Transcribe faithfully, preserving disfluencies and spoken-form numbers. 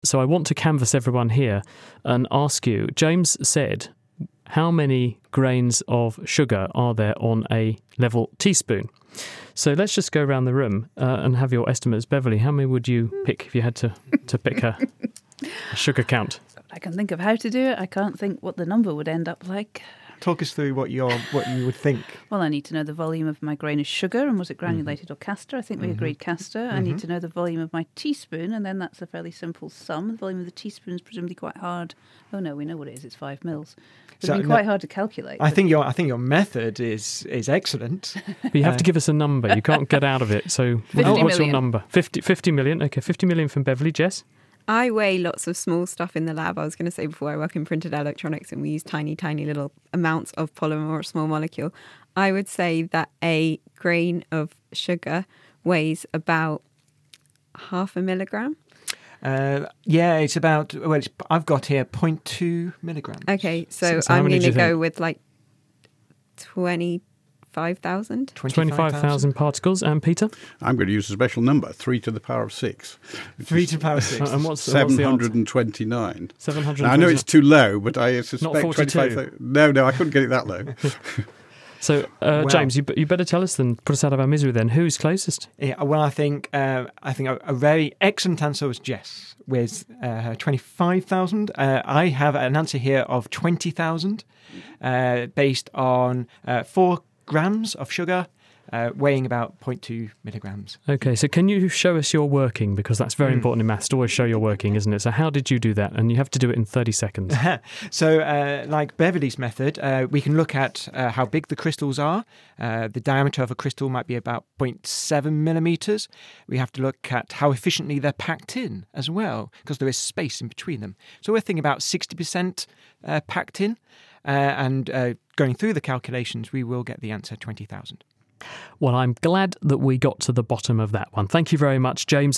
So I want to canvass everyone here and ask you, James said, how many grains of sugar are there on a level teaspoon? So let's just go around the room uh, and have your estimates. Beverly, how many would you pick if you had to, to pick a, a sugar count? I can think of how to do it. I can't think what the number would end up like. Talk us through what you're, what you would think. Well, I need to know the volume of my grain of sugar, and was it granulated mm-hmm. or castor? I think we mm-hmm. agreed castor. Mm-hmm. I need to know the volume of my teaspoon, and then that's a fairly simple sum. The volume of the teaspoon is presumably quite hard. Oh no, we know what it is. It's five mils. It's so, been quite no, hard to calculate. I think your I think your method is is excellent. But you have uh, to give us a number. You can't get out of it. So what's million. your number? fifty, fifty million. Okay, fifty million from Beverly. Jess? I weigh lots of small stuff in the lab. I was going to say before, I work in printed electronics and we use tiny, tiny little amounts of polymer or small molecule. I would say that a grain of sugar weighs about half a milligram. Uh, yeah, it's about, well, it's, I've got here zero point two milligrams. Okay, so, so, so I'm going to go think? with like twenty-five thousand. twenty-five thousand particles. And Peter? I'm going to use a special number, three to the power of six. three to the power of six. And what's, seven hundred twenty-nine. seven hundred twenty-nine. Now, I know it's too low, but I suspect Not forty-two. twenty-five. No, no, I couldn't get it that low. So, uh, well, James, you, you better tell us then, put us out of our misery then. Who's closest? Yeah, well, I think uh, I think a, a very excellent answer was Jess with uh, twenty-five thousand. Uh, I have an answer here of twenty thousand uh, based on uh, four grams of sugar, uh, weighing about zero point two milligrams. Okay, so can you show us your working? Because that's very mm. important in maths, to always show your working, isn't it? So how did you do that? And you have to do it in thirty seconds. So uh, like Beverly's method, uh, we can look at uh, how big the crystals are. Uh, the diameter of a crystal might be about zero point seven millimeters. We have to look at how efficiently they're packed in as well, because there is space in between them. So we're thinking about sixty percent uh, packed in. Uh, and uh, going through the calculations, we will get the answer twenty thousand. Well, I'm glad that we got to the bottom of that one. Thank you very much, James.